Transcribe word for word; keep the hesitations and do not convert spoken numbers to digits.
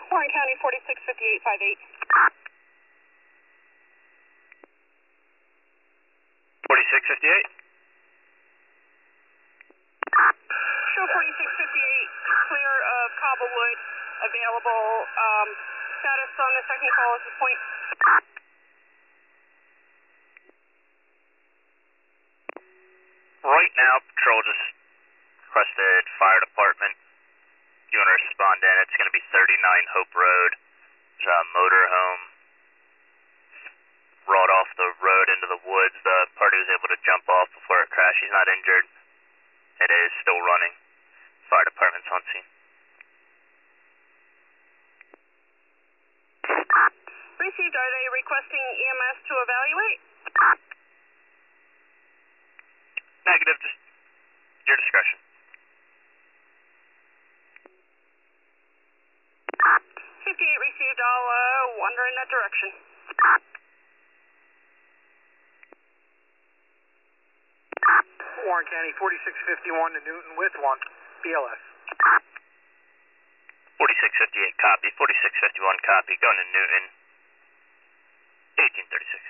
Warren County, forty-six fifty-eight fifty-eight. forty-six fifty-eight. Show forty-six fifty-eight, clear of Cobblewood, available. Um, status on the second call at this point. Right now, patrol just requested fire department. You want to respond in? It's going to be thirty-nine Hope Road. There's a motorhome rolled off the road into the woods. The party was able to jump off before it crashed. He's not injured. It is still running. Fire department's on scene. Received. Are they requesting E M S to evaluate? Negative. Just your discretion. fifty-eight received. I'll uh, wander in that direction. Warren County, forty-six fifty-one to Newton with one, B L S. forty-six fifty-eight copy, forty-six fifty-one copy, going to Newton, eighteen thirty-six.